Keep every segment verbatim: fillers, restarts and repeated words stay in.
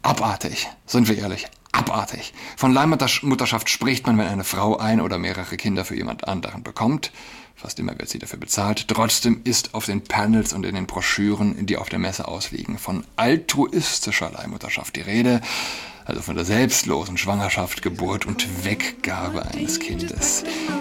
Abartig, sind wir ehrlich, abartig. Von Leihmutterschaft spricht man, wenn eine Frau ein oder mehrere Kinder für jemand anderen bekommt. Fast immer wird sie dafür bezahlt. Trotzdem ist auf den Panels und in den Broschüren, die auf der Messe ausliegen, von altruistischer Leihmutterschaft die Rede. Also von der selbstlosen Schwangerschaft, Geburt und Weggabe eines Kindes.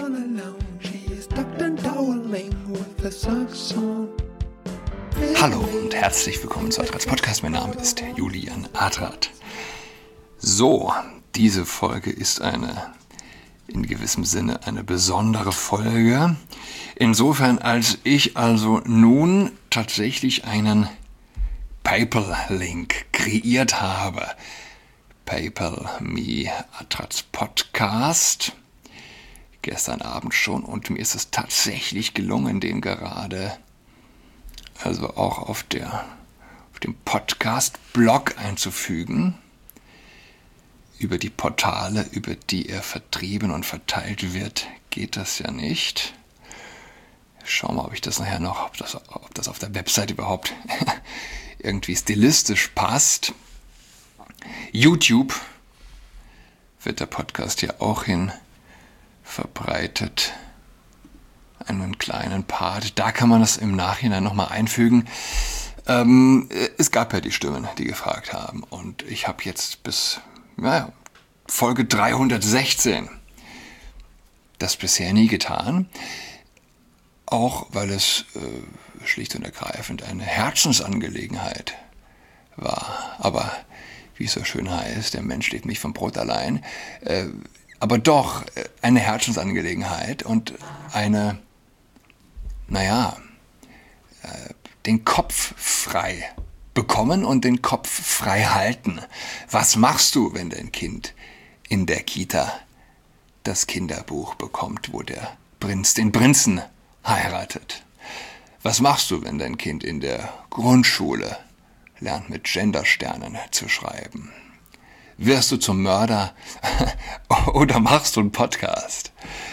Hallo und herzlich willkommen zu Adrats Podcast. Mein Name ist Julian Adrat. So, diese Folge ist eine, in gewissem Sinne, eine besondere Folge. Insofern, als ich also nun tatsächlich einen PayPal-Link kreiert habe. PayPal Me Adrats Podcast. Gestern Abend schon, und mir ist es tatsächlich gelungen, den gerade also auch auf, der, auf dem Podcast-Blog einzufügen. Über die Portale, über die er vertrieben und verteilt wird, geht das ja nicht. Schauen wir mal, ob ich das nachher noch, ob das, ob das auf der Website überhaupt irgendwie stilistisch passt. YouTube wird der Podcast ja auch hin verbreitet. Einen kleinen Part. Da kann man das im Nachhinein nochmal einfügen. Ähm, es gab ja die Stimmen, die gefragt haben. Und ich habe jetzt bis naja, Folge dreihundertsechzehn das bisher nie getan. Auch weil es äh, schlicht und ergreifend eine Herzensangelegenheit war. Aber wie es so schön heißt, der Mensch lebt nicht vom Brot allein. Äh, aber doch eine Herzensangelegenheit und eine naja, äh, den Kopf frei bekommen und den Kopf frei halten. Was machst du, wenn dein Kind in der Kita das Kinderbuch bekommt, wo der Prinz den Prinzen heiratet? Was machst du, wenn dein Kind in der Grundschule lernt, mit Gendersternen zu schreiben? Wirst du zum Mörder oder machst du einen Podcast?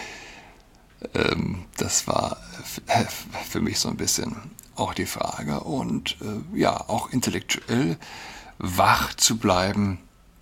Ähm, das war für mich so ein bisschen auch die Frage. Und äh, ja, auch intellektuell wach zu bleiben,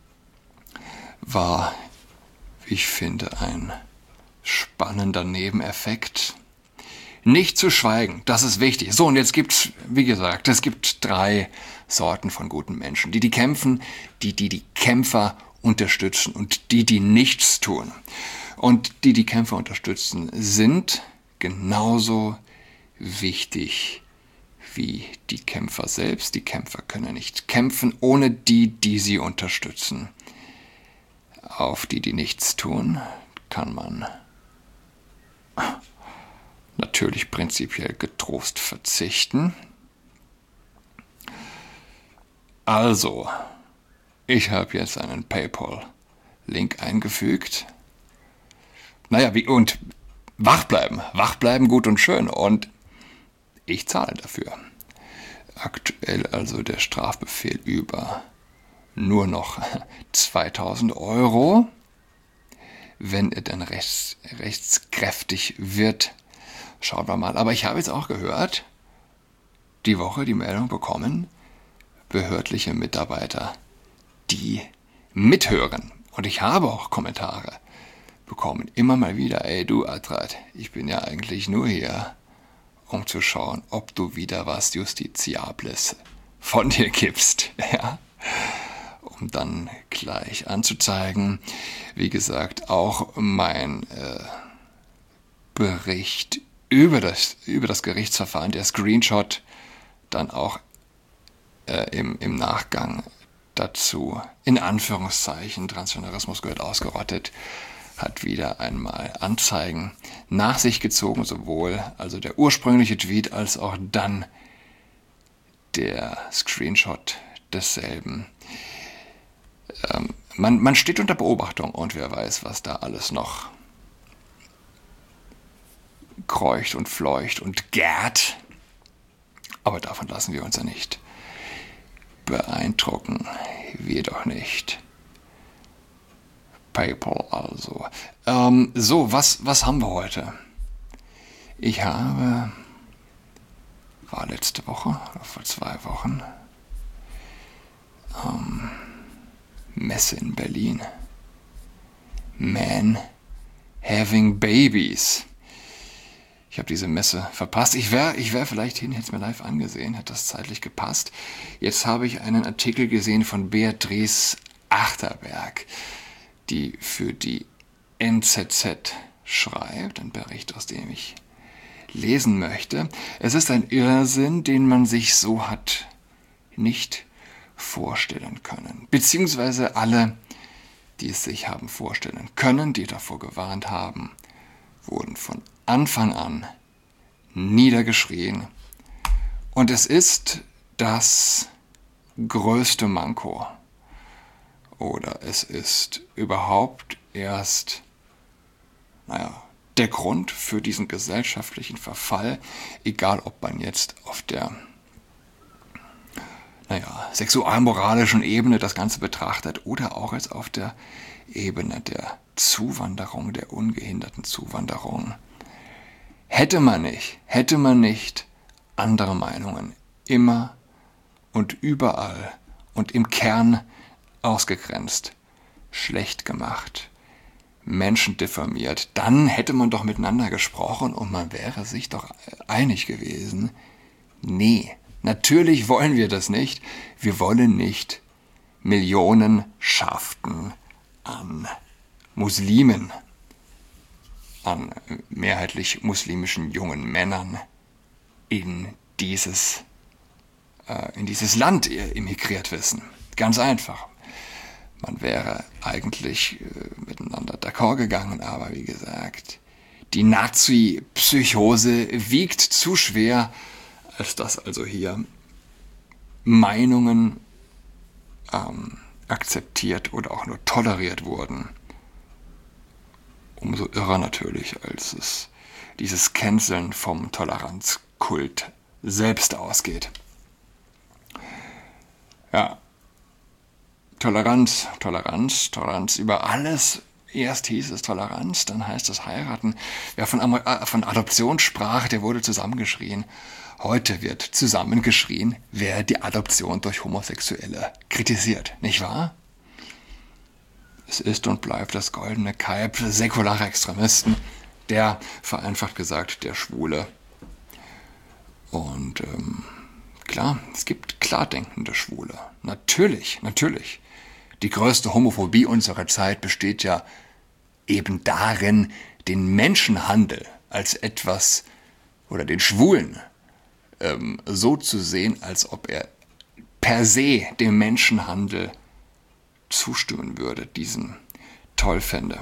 war, wie ich finde, ein spannender Nebeneffekt. Nicht zu schweigen, das ist wichtig. So, und jetzt gibt's, wie gesagt, es gibt drei Sorten von guten Menschen. Die, die kämpfen, die, die die Kämpfer unterstützen und die, die nichts tun. Und die, die Kämpfer unterstützen, sind genauso wichtig wie die Kämpfer selbst. Die Kämpfer können nicht kämpfen ohne die, die sie unterstützen. Auf die, die nichts tun, kann man natürlich prinzipiell getrost verzichten. Also, ich habe jetzt einen PayPal-Link eingefügt. Naja, wie, und wach bleiben, wach bleiben, gut und schön. Und ich zahle dafür. Aktuell also der Strafbefehl über nur noch zweitausend Euro. Wenn er dann rechts, rechtskräftig wird, schauen wir mal. Aber ich habe jetzt auch gehört, die Woche die Meldung bekommen, behördliche Mitarbeiter, die mithören. Und ich habe auch Kommentare bekommen. Immer mal wieder, ey du Adrat, ich bin ja eigentlich nur hier, um zu schauen, ob du wieder was Justiziables von dir gibst. Ja? Um dann gleich anzuzeigen. Wie gesagt, auch mein äh, Bericht über das, über das Gerichtsverfahren, der Screenshot, dann auch äh, im, im Nachgang dazu, in Anführungszeichen, Transgenderismus gehört ausgerottet, hat wieder einmal Anzeigen nach sich gezogen, sowohl also der ursprüngliche Tweet als auch dann der Screenshot desselben. Ähm, man, man steht unter Beobachtung und wer weiß, was da alles noch kreucht und fleucht und gärt. Aber davon lassen wir uns ja nicht beeindrucken. Wir doch nicht. PayPal also. Ähm, so, was, was haben wir heute? Ich habe, war letzte Woche, oder vor zwei Wochen, ähm, Messe in Berlin. Men Having Babies. Ich habe diese Messe verpasst. Ich wäre ich wär vielleicht hin, hätte es mir live angesehen, hätte das zeitlich gepasst. Jetzt habe ich einen Artikel gesehen von Beatrice Achterberg, die für die N Z Z schreibt, ein Bericht, aus dem ich lesen möchte. Es ist ein Irrsinn, den man sich so hat nicht vorstellen können. Beziehungsweise alle, die es sich haben vorstellen können, die davor gewarnt haben, wurden von Anfang an niedergeschrien. Und es ist das größte Manko. Oder es ist überhaupt erst, naja, der Grund für diesen gesellschaftlichen Verfall, egal ob man jetzt auf der, naja, sexualmoralischen Ebene das Ganze betrachtet oder auch jetzt auf der Ebene der Zuwanderung, der ungehinderten Zuwanderung. Hätte man nicht, hätte man nicht andere Meinungen immer und überall und im Kern ausgegrenzt, schlecht gemacht, Menschen diffamiert, dann hätte man doch miteinander gesprochen und man wäre sich doch einig gewesen. Nee, natürlich wollen wir das nicht. Wir wollen nicht Millionenschaften an Muslimen, an mehrheitlich muslimischen jungen Männern in dieses, äh, in dieses Land emigriert wissen. Ganz einfach. Man wäre eigentlich äh, miteinander d'accord gegangen, aber wie gesagt, die Nazi-Psychose wiegt zu schwer, als dass also hier Meinungen ähm, akzeptiert oder auch nur toleriert wurden. Umso irrer natürlich, als es dieses Canceln vom Toleranzkult selbst ausgeht. Ja, Toleranz, Toleranz, Toleranz über alles. Erst hieß es Toleranz, dann heißt es heiraten. Wer von, Am- äh, von Adoption sprach, der wurde zusammengeschrien. Heute wird zusammengeschrien, wer die Adoption durch Homosexuelle kritisiert. Nicht wahr? Es ist und bleibt das goldene Kalb säkularer Extremisten, der, vereinfacht gesagt, der Schwule. Und ähm, klar, es gibt klar denkende Schwule. Natürlich, natürlich. Die größte Homophobie unserer Zeit besteht ja eben darin, den Menschenhandel als etwas, oder den Schwulen, ähm, so zu sehen, als ob er per se dem Menschenhandel zustimmen würde, diesen toll fände.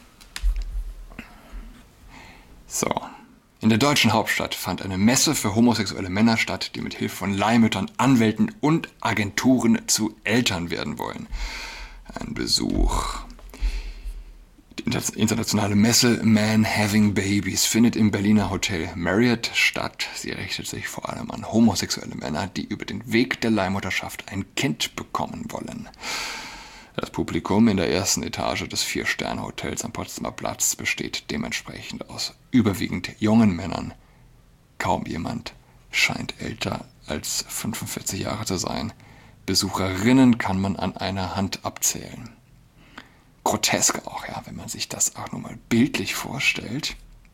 So. In der deutschen Hauptstadt fand eine Messe für homosexuelle Männer statt, die mit Hilfe von Leihmüttern, Anwälten und Agenturen zu Eltern werden wollen. Ein Besuch. Die internationale Messe Men Having Babies findet im Berliner Hotel Marriott statt. Sie richtet sich vor allem an homosexuelle Männer, die über den Weg der Leihmutterschaft ein Kind bekommen wollen. Das Publikum in der ersten Etage des Vier-Sterne-Hotels am Potsdamer Platz besteht dementsprechend aus überwiegend jungen Männern. Kaum jemand scheint älter als fünfundvierzig Jahre zu sein. Besucherinnen kann man an einer Hand abzählen. Grotesk auch, ja, wenn man sich das auch nur mal bildlich vorstellt.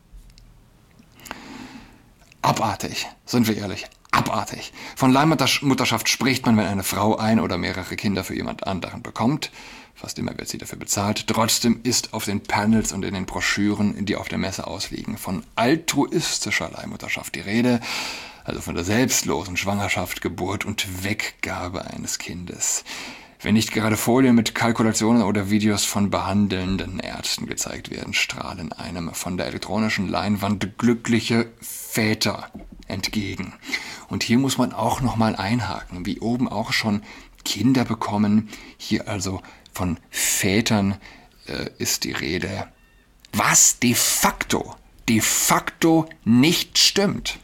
Abartig, sind wir ehrlich, abartig. Von Leihmutterschaft spricht man, wenn eine Frau ein oder mehrere Kinder für jemand anderen bekommt. Fast immer wird sie dafür bezahlt. Trotzdem ist auf den Panels und in den Broschüren, die auf der Messe ausliegen, von altruistischer Leihmutterschaft die Rede. Also von der selbstlosen Schwangerschaft, Geburt und Weggabe eines Kindes. Wenn nicht gerade Folien mit Kalkulationen oder Videos von behandelnden Ärzten gezeigt werden, strahlen einem von der elektronischen Leinwand glückliche Väter entgegen. Und hier muss man auch nochmal einhaken, wie oben auch schon Kinder bekommen, hier also von Vätern äh, ist die Rede, was de facto, de facto nicht stimmt.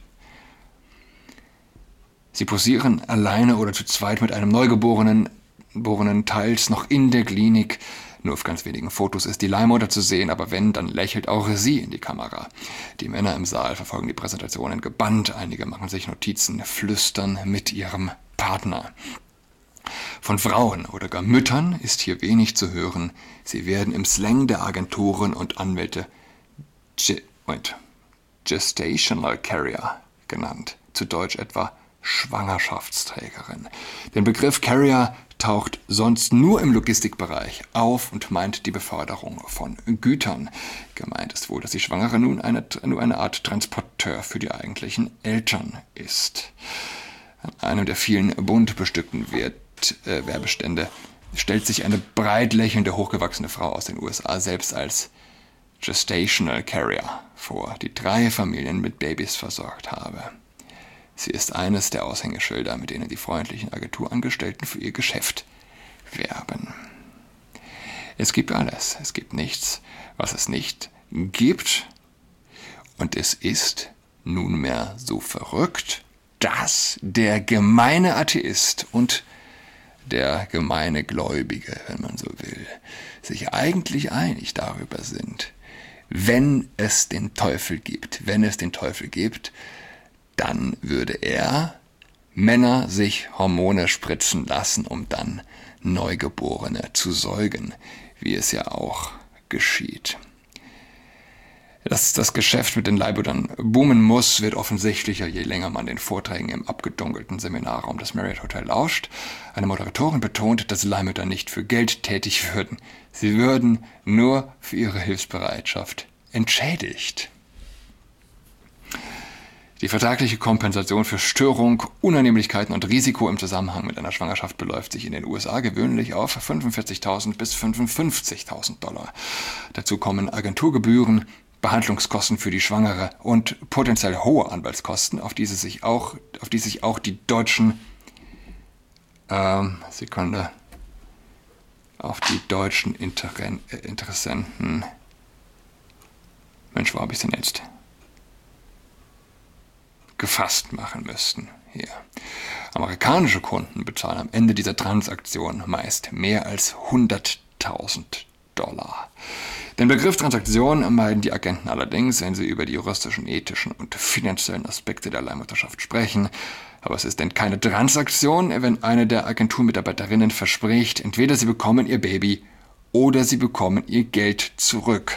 Sie posieren alleine oder zu zweit mit einem Neugeborenen, Geborenen, teils noch in der Klinik. Nur auf ganz wenigen Fotos ist die Leihmutter zu sehen, aber wenn, dann lächelt auch sie in die Kamera. Die Männer im Saal verfolgen die Präsentationen gebannt, einige machen sich Notizen, flüstern mit ihrem Partner. Von Frauen oder gar Müttern ist hier wenig zu hören. Sie werden im Slang der Agenturen und Anwälte Ge- wait, Gestational Carrier genannt, zu Deutsch etwa Schwangerschaftsträgerin. Der Begriff Carrier taucht sonst nur im Logistikbereich auf und meint die Beförderung von Gütern. Gemeint ist wohl, dass die Schwangere nun eine, nur eine Art Transporteur für die eigentlichen Eltern ist. An einem der vielen bunt bestückten Wert, äh, Werbestände stellt sich eine breit lächelnde, hochgewachsene Frau aus den U S A selbst als Gestational Carrier vor, die drei Familien mit Babys versorgt habe. Sie ist eines der Aushängeschilder, mit denen die freundlichen Agenturangestellten für ihr Geschäft werben. Es gibt alles, es gibt nichts, was es nicht gibt. Und es ist nunmehr so verrückt, dass der gemeine Atheist und der gemeine Gläubige, wenn man so will, sich eigentlich einig darüber sind, wenn es den Teufel gibt, wenn es den Teufel gibt, dann würde er Männer sich Hormone spritzen lassen, um dann Neugeborene zu säugen, wie es ja auch geschieht. Dass das Geschäft mit den Leihbrüdern boomen muss, wird offensichtlicher, je länger man den Vorträgen im abgedunkelten Seminarraum des Marriott Hotel lauscht. Eine Moderatorin betont, dass Leihmütter nicht für Geld tätig würden. Sie würden nur für ihre Hilfsbereitschaft entschädigt. Die vertragliche Kompensation für Störung, Unannehmlichkeiten und Risiko im Zusammenhang mit einer Schwangerschaft beläuft sich in den U S A gewöhnlich auf fünfundvierzigtausend bis fünfundfünfzigtausend Dollar. Dazu kommen Agenturgebühren, Behandlungskosten für die Schwangere und potenziell hohe Anwaltskosten, auf die sich auch, auf die sich auch die deutschen ähm, Sekunde, auf die deutschen Interen, äh, Interessenten. Mensch, wo habe ich denn jetzt? Gefasst machen müssten. Hier. Amerikanische Kunden bezahlen am Ende dieser Transaktion meist mehr als hunderttausend Dollar. Den Begriff Transaktion meiden die Agenten allerdings, wenn sie über die juristischen, ethischen und finanziellen Aspekte der Leihmutterschaft sprechen. Aber es ist denn keine Transaktion, wenn eine der Agenturmitarbeiterinnen verspricht, entweder sie bekommen ihr Baby oder sie bekommen ihr Geld zurück.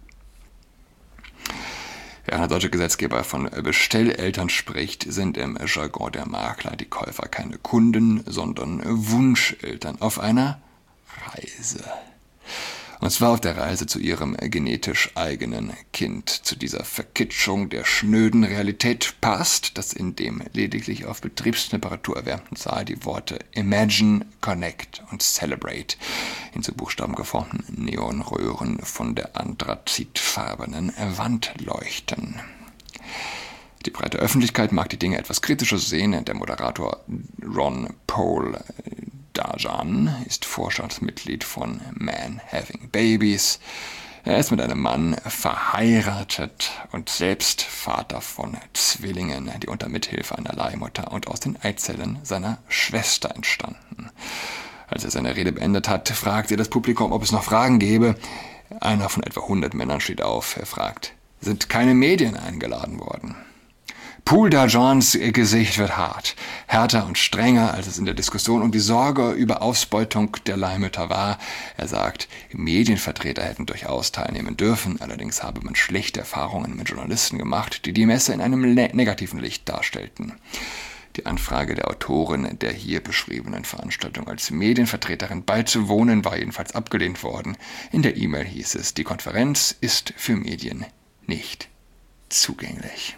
Während der deutsche Gesetzgeber von Bestelleltern spricht, sind im Jargon der Makler die Käufer keine Kunden, sondern Wunscheltern auf einer Reise. Und zwar auf der Reise zu ihrem genetisch eigenen Kind. Zu dieser Verkitschung der schnöden Realität passt, dass in dem lediglich auf Betriebstemperatur erwärmten Saal die Worte Imagine, Connect und Celebrate in zu Buchstaben geformten Neonröhren von der anthrazitfarbenen Wand leuchten. Die breite Öffentlichkeit mag die Dinge etwas kritischer sehen. Der Moderator Ron Paul Dajan ist Vorstandsmitglied von Man Having Babies. Er ist mit einem Mann verheiratet und selbst Vater von Zwillingen, die unter Mithilfe einer Leihmutter und aus den Eizellen seiner Schwester entstanden. Als er seine Rede beendet hat, fragt er das Publikum, ob es noch Fragen gäbe. Einer von etwa hundert Männern steht auf. Er fragt, sind keine Medien eingeladen worden? Paul Dajans Gesicht wird hart, härter und strenger, als es in der Diskussion um die Sorge über Ausbeutung der Leihmütter war. Er sagt, Medienvertreter hätten durchaus teilnehmen dürfen, allerdings habe man schlechte Erfahrungen mit Journalisten gemacht, die die Messe in einem ne- negativen Licht darstellten. Die Anfrage der Autorin der hier beschriebenen Veranstaltung als Medienvertreterin beizuwohnen war jedenfalls abgelehnt worden. In der E-Mail hieß es, die Konferenz ist für Medien nicht zugänglich.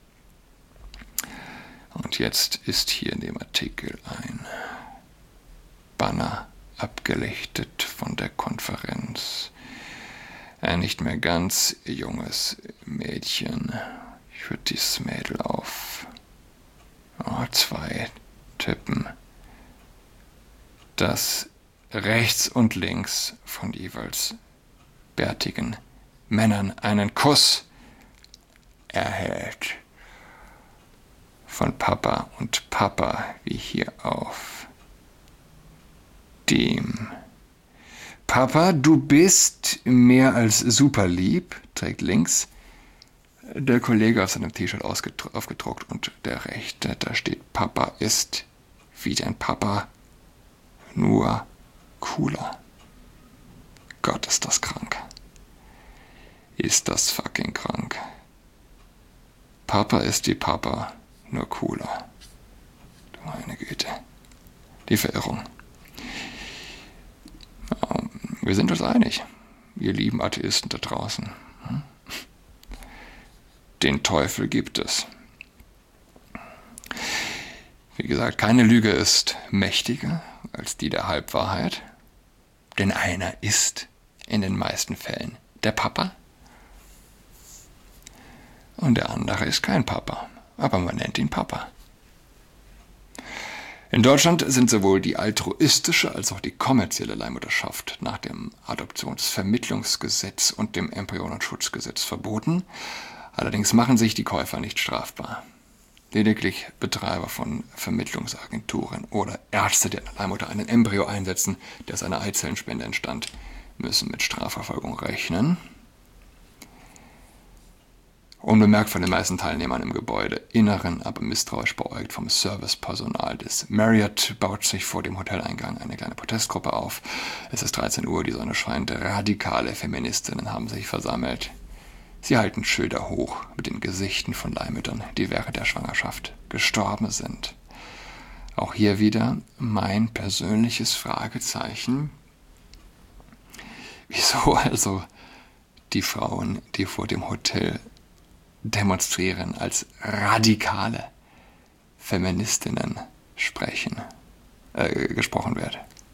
Und jetzt ist hier in dem Artikel ein Banner abgelichtet von der Konferenz. Ein nicht mehr ganz junges Mädchen. Ich würde dieses Mädel auf oh, zwei tippen. Das rechts und links von jeweils bärtigen Männern einen Kuss erhält. Von Papa und Papa, wie hier auf dem. Papa, du bist mehr als super lieb, trägt links der Kollege auf seinem T-Shirt aufgedruckt und der rechte, da steht Papa ist wie dein Papa nur cooler. Gott, ist das krank. Ist das fucking krank. Papa ist wie Papa, nur cooler. Du meine Güte. Die Verirrung. Ja, wir sind uns einig, ihr lieben Atheisten da draußen. Den Teufel gibt es. Wie gesagt, keine Lüge ist mächtiger als die der Halbwahrheit. Denn einer ist in den meisten Fällen der Papa. Und der andere ist kein Papa, aber man nennt ihn Papa. In Deutschland sind sowohl die altruistische als auch die kommerzielle Leihmutterschaft nach dem Adoptionsvermittlungsgesetz und dem Embryonenschutzgesetz verboten. Allerdings machen sich die Käufer nicht strafbar. Lediglich Betreiber von Vermittlungsagenturen oder Ärzte, die einer Leihmutter einen Embryo einsetzen, der aus einer Eizellenspende entstand, müssen mit Strafverfolgung rechnen. Unbemerkt von den meisten Teilnehmern im Gebäudeinneren, aber misstrauisch beäugt vom Servicepersonal des Marriott, baut sich vor dem Hoteleingang eine kleine Protestgruppe auf. Es ist dreizehn Uhr, die Sonne scheint, radikale Feministinnen haben sich versammelt. Sie halten Schilder hoch mit den Gesichten von Leihmüttern, die während der Schwangerschaft gestorben sind. Auch hier wieder mein persönliches Fragezeichen. Wieso also die Frauen, die vor dem Hotel demonstrieren, als radikale Feministinnen sprechen, äh, gesprochen wird.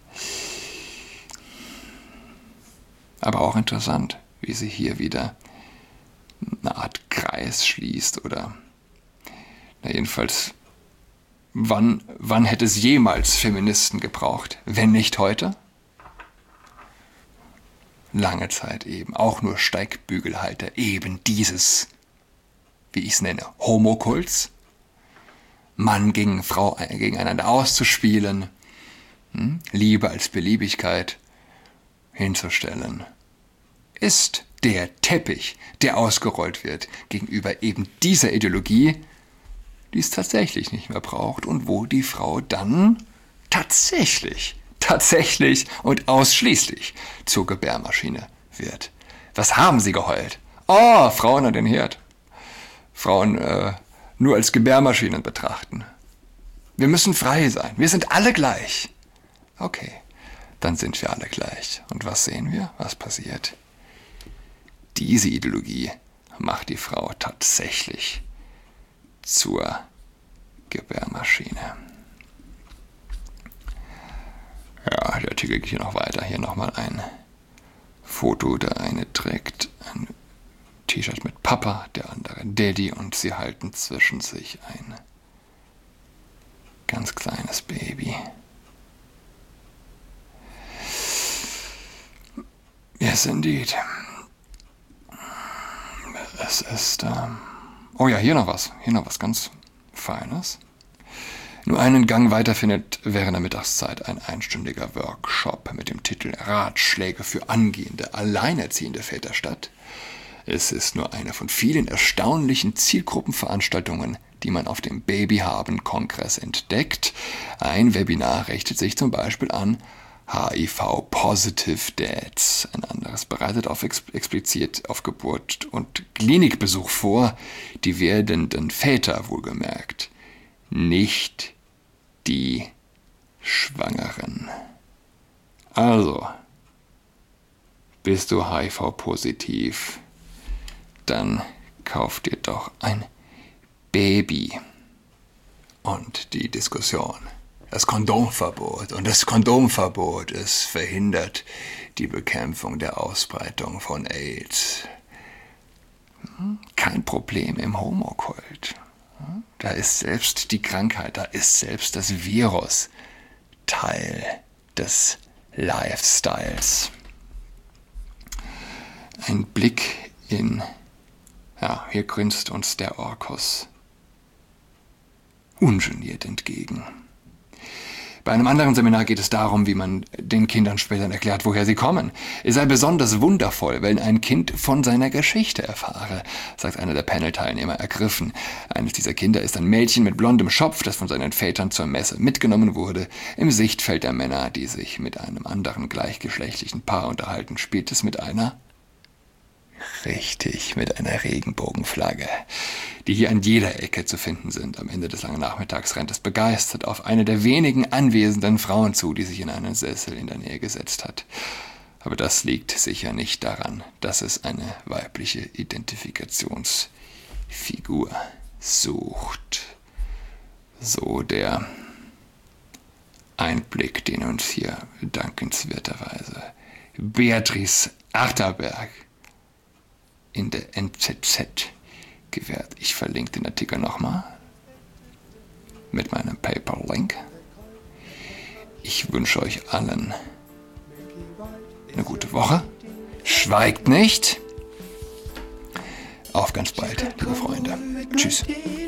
Aber auch interessant, wie sie hier wieder eine Art Kreis schließt oder na jedenfalls, wann, wann hätte es jemals Feministen gebraucht, wenn nicht heute? Lange Zeit eben, auch nur Steigbügelhalter eben dieses, wie ich es nenne, Homokults, Mann gegen Frau gegeneinander auszuspielen, hm? Liebe als Beliebigkeit hinzustellen, ist der Teppich, der ausgerollt wird gegenüber eben dieser Ideologie, die es tatsächlich nicht mehr braucht und wo die Frau dann tatsächlich, tatsächlich und ausschließlich zur Gebärmaschine wird. Was haben sie geheult? Oh, Frauen an den Herd. Frauen äh, nur als Gebärmaschinen betrachten. Wir müssen frei sein. Wir sind alle gleich. Okay, dann sind wir alle gleich. Und was sehen wir? Was passiert? Diese Ideologie macht die Frau tatsächlich zur Gebärmaschine. Ja, der Artikel geht hier noch weiter. Hier nochmal ein Foto. Der eine trägt ein T-Shirt mit Papa, der andere Daddy und sie halten zwischen sich ein ganz kleines Baby. Yes, indeed. Es ist, ähm oh ja, hier noch was, hier noch was ganz Feines. Nur einen Gang weiter findet während der Mittagszeit ein einstündiger Workshop mit dem Titel Ratschläge für angehende, alleinerziehende Väter statt. Es ist nur eine von vielen erstaunlichen Zielgruppenveranstaltungen, die man auf dem Babyhaben-Kongress entdeckt. Ein Webinar richtet sich zum Beispiel an H I V-Positive Dads. Ein anderes bereitet auf ex- explizit auf Geburt und Klinikbesuch vor, die werdenden Väter wohlgemerkt, nicht die Schwangeren. Also, bist du H I V-positiv? Dann kauf dir doch ein Baby. Und die Diskussion. Das Kondomverbot. Und das Kondomverbot, es verhindert die Bekämpfung der Ausbreitung von AIDS. Kein Problem im Homokult. Da ist selbst die Krankheit, da ist selbst das Virus Teil des Lifestyles. Ein Blick in, ja, hier grinst uns der Orkus ungeniert entgegen. Bei einem anderen Seminar geht es darum, wie man den Kindern später erklärt, woher sie kommen. Es sei besonders wundervoll, wenn ein Kind von seiner Geschichte erfahre, sagt einer der Panel-Teilnehmer ergriffen. Eines dieser Kinder ist ein Mädchen mit blondem Schopf, das von seinen Vätern zur Messe mitgenommen wurde. Im Sichtfeld der Männer, die sich mit einem anderen gleichgeschlechtlichen Paar unterhalten, spielt es mit einer Richtig, mit einer Regenbogenflagge, die hier an jeder Ecke zu finden sind. Am Ende des langen Nachmittags rennt es begeistert auf eine der wenigen anwesenden Frauen zu, die sich in einen Sessel in der Nähe gesetzt hat. Aber das liegt sicher nicht daran, dass es eine weibliche Identifikationsfigur sucht. So der Einblick, den uns hier dankenswerterweise Beatrice Achterberg in der N Z Z gewährt. Ich verlinke den Artikel nochmal mit meinem PayPal-Link. Ich wünsche euch allen eine gute Woche. Schweigt nicht. Auf ganz bald, liebe Freunde. Tschüss.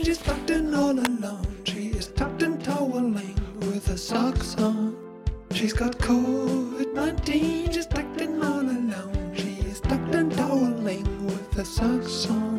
She's got COVID nineteen, she's tucked in all alone. She's tucked and toweling with her socks on.